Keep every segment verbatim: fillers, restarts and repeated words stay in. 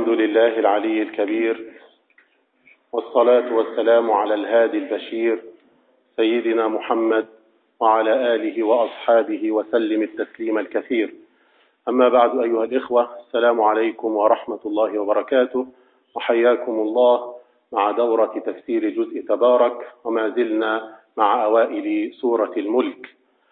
الحمد لله العلي الكبير، والصلاة والسلام على الهادي البشير سيدنا محمد وعلى آله وأصحابه وسلم التسليم الكثير. أما بعد أيها الإخوة، السلام عليكم ورحمة الله وبركاته، وحياكم الله مع دورة تفسير جزء تبارك، وما زلنا مع أوائل سورة الملك.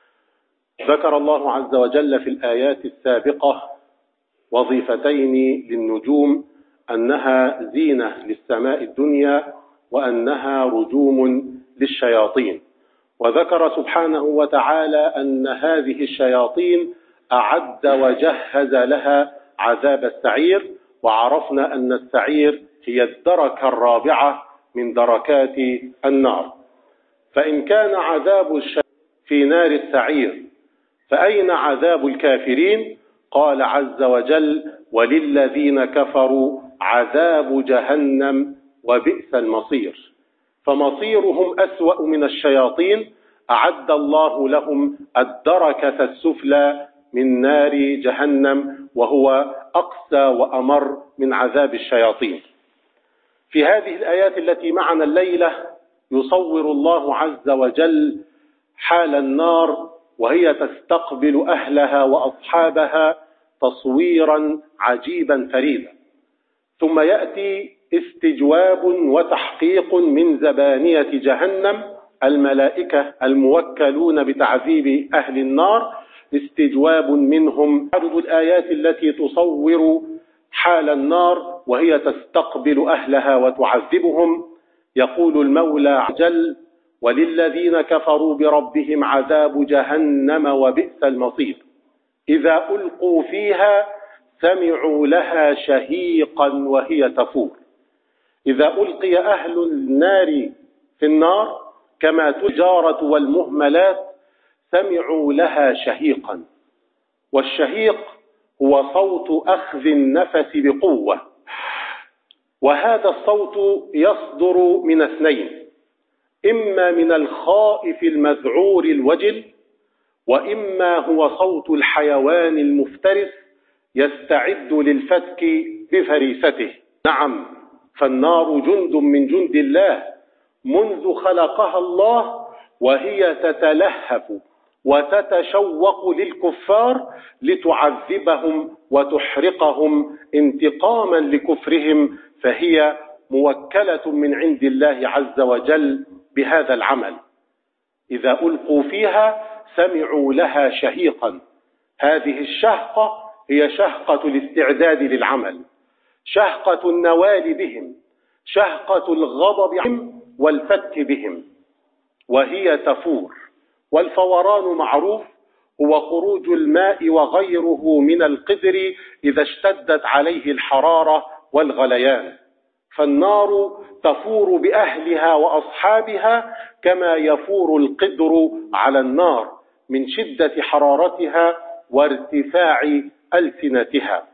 ذكر الله عز وجل في الآيات السابقة وظيفتين للنجوم، أنها زينة للسماء الدنيا وأنها رجوم للشياطين. وذكر سبحانه وتعالى أن هذه الشياطين أعد وجهز لها عذاب السعير، وعرفنا أن السعير هي الدركة الرابعة من دركات النار. فإن كان عذاب الشياطين في نار السعير، فأين عذاب الكافرين؟ قال عز وجل: وللذين كفروا عذاب جهنم وبئس المصير. فمصيرهم أسوأ من الشياطين، أعد الله لهم الدركة السفلى من نار جهنم، وهو أقسى وأمر من عذاب الشياطين. في هذه الآيات التي معنا الليلة يصور الله عز وجل حال النار وهي تستقبل أهلها وأصحابها تصويرا عجيبا فريدا، ثم يأتي استجواب وتحقيق من زبانية جهنم الملائكة الموكلون بتعذيب أهل النار، استجواب منهم. عدد الآيات التي تصور حال النار وهي تستقبل أهلها وتعذبهم. يقول المولى عز وجل: وللذين كفروا بربهم عذاب جهنم وبئس المصير إذا ألقوا فيها سمعوا لها شهيقا وهي تفور. إذا ألقي أهل النار في النار كما التجارة والمهملات سمعوا لها شهيقا، والشهيق هو صوت أخذ النفس بقوة، وهذا الصوت يصدر من اثنين: إما من الخائف المذعور الوجل، وإما هو صوت الحيوان المفترس يستعد للفتك بفريسته. نعم، فالنار جند من جند الله منذ خلقها الله، وهي تتلهف وتتشوق للكفار لتعذبهم وتحرقهم انتقاما لكفرهم، فهي موكلة من عند الله عز وجل بهذا العمل. إذا ألقوا فيها سمعوا لها شهيقا. هذه الشهقة هي شهقة الاستعداد للعمل، شهقة النوال بهم، شهقة الغضب عنهم والفتك بهم، وهي تفور. والفوران معروف، هو خروج الماء وغيره من القدر إذا اشتدت عليه الحرارة والغليان. فالنار تفور بأهلها وأصحابها كما يفور القدر على النار من شدة حرارتها وارتفاع ألسنتها.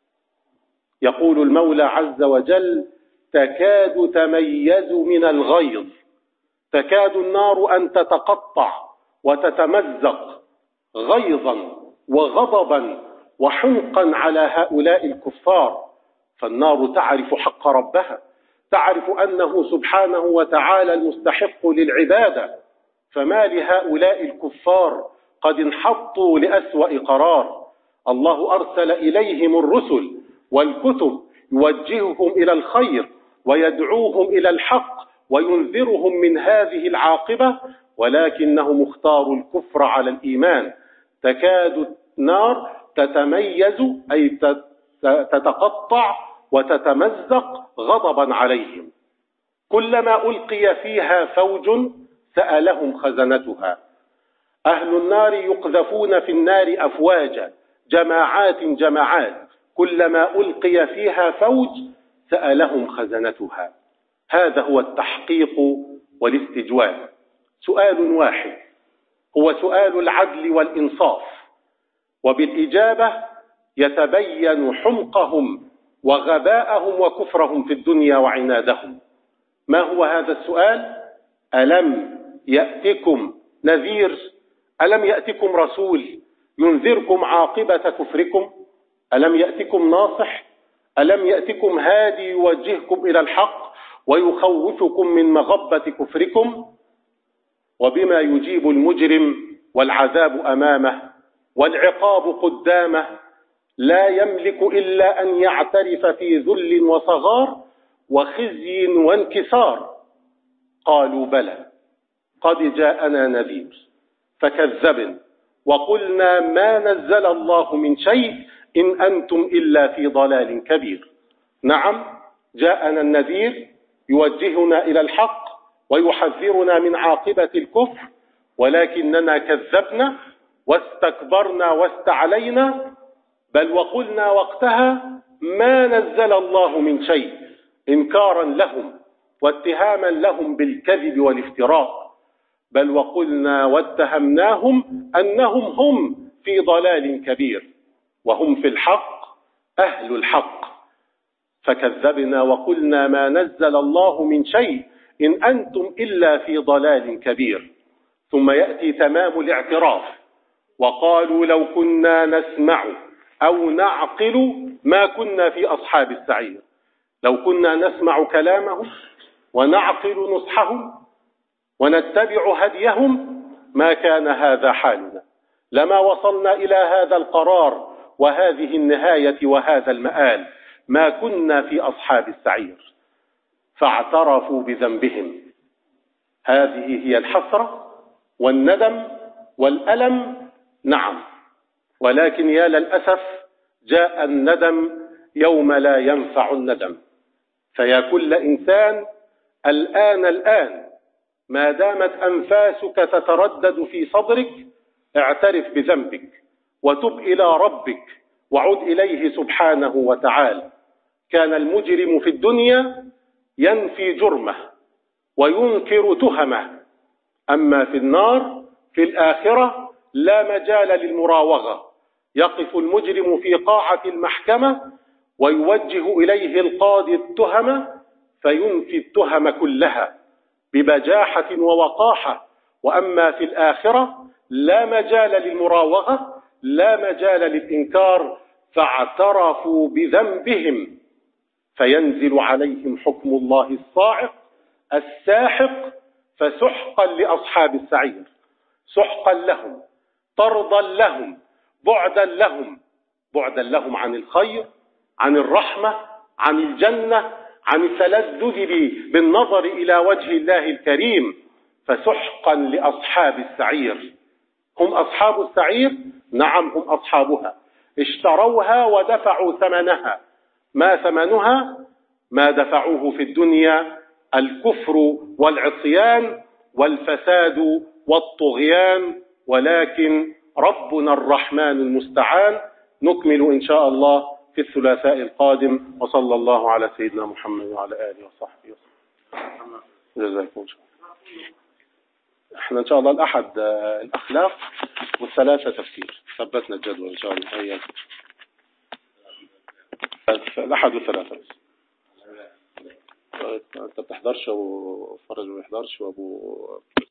يقول المولى عز وجل: تكاد تميز من الغيظ. تكاد النار أن تتقطع وتتمزق غيظا وغضبا وحنقا على هؤلاء الكفار. فالنار تعرف حق ربها، تعرف أنه سبحانه وتعالى المستحق للعبادة، فما لهؤلاء الكفار قد انحطوا لأسوأ قرار. الله أرسل إليهم الرسل والكتب يوجههم إلى الخير ويدعوهم إلى الحق وينذرهم من هذه العاقبة، ولكنهم اختاروا الكفر على الإيمان. تكاد النار تتميز أي تتقطع وتتمزق غضبا عليهم. كلما ألقي فيها فوج سألهم خزنتها. أهل النار يقذفون في النار أفواجا، جماعات جماعات، كلما ألقي فيها فوج سألهم خزنتها. هذا هو التحقيق والاستجواب. سؤال واحد هو سؤال العدل والإنصاف، وبالإجابة يتبين حمقهم وغباءهم وكفرهم في الدنيا وعنادهم. ما هو هذا السؤال؟ ألم يأتكم نذير؟ ألم يأتكم رسول ينذركم عاقبة كفركم؟ ألم يأتكم ناصح؟ ألم يأتكم هادي يوجهكم إلى الحق ويخوفكم من مغبة كفركم؟ وبما يجيب المجرم والعذاب أمامه والعقاب قدامه لا يملك إلا أن يعترف في ذل وصغار وخزي وانكسار. قالوا بلى قد جاءنا نذير فكذبنا وقلنا ما نزل الله من شيء إن أنتم إلا في ضلال كبير. نعم، جاءنا النذير يوجهنا إلى الحق ويحذرنا من عاقبة الكفر، ولكننا كذبنا واستكبرنا واستعلينا، بل وقلنا وقتها ما نزل الله من شيء، إنكارا لهم واتهاما لهم بالكذب والافتراء، بل وقلنا واتهمناهم أنهم هم في ضلال كبير وهم في الحق أهل الحق. فكذبنا وقلنا ما نزل الله من شيء إن أنتم إلا في ضلال كبير. ثم يأتي تمام الاعتراف، وقالوا لو كنا نسمع أو نعقل ما كنا في أصحاب السعير. لو كنا نسمع كلامهم ونعقل نصحهم ونتبع هديهم ما كان هذا حالنا، لما وصلنا إلى هذا القرار وهذه النهاية وهذا المآل، ما كنا في أصحاب السعير. فاعترفوا بذنبهم. هذه هي الحسرة والندم والألم. نعم، ولكن يا للأسف جاء الندم يوم لا ينفع الندم. فيا كل إنسان الآن الآن ما دامت أنفاسك تتردد في صدرك اعترف بذنبك وتب إلى ربك وعد إليه سبحانه وتعالى. كان المجرم في الدنيا ينفي جرمه وينكر تهمه، أما في النار في الآخرة لا مجال للمراوغة. يقف المجرم في قاعة المحكمة ويوجه إليه القاضي التهمة فينفي التهم كلها ببجاحة ووقاحة، وأما في الآخرة لا مجال للمراوغة، لا مجال للإنكار. فاعترفوا بذنبهم فينزل عليهم حكم الله الصاعق الساحق. فسحقا لأصحاب السعير، سحقا لهم، طردا لهم، بعدا لهم، بعدا لهم عن الخير، عن الرحمة، عن الجنة، عن التلذذ بالنظر إلى وجه الله الكريم. فسحقا لأصحاب السعير. هم أصحاب السعير؟ نعم، هم أصحابها، اشتروها ودفعوا ثمنها. ما ثمنها؟ ما دفعوه في الدنيا: الكفر والعصيان والفساد والطغيان. ولكن ربنا الرحمن المستعان. نكمل إن شاء الله في الثلاثاء القادم، وصلى الله على سيدنا محمد وعلى آله وصحبه وسلم. جزاكم إن شاء الله. احنا إن شاء الله الأحد الأخلاق والثلاثة تفسير، ثبتنا الجدول إن شاء الله. أيام الأحد والثلاثة بس. أنت بتحضرش وفرج ما يحضرش وأبو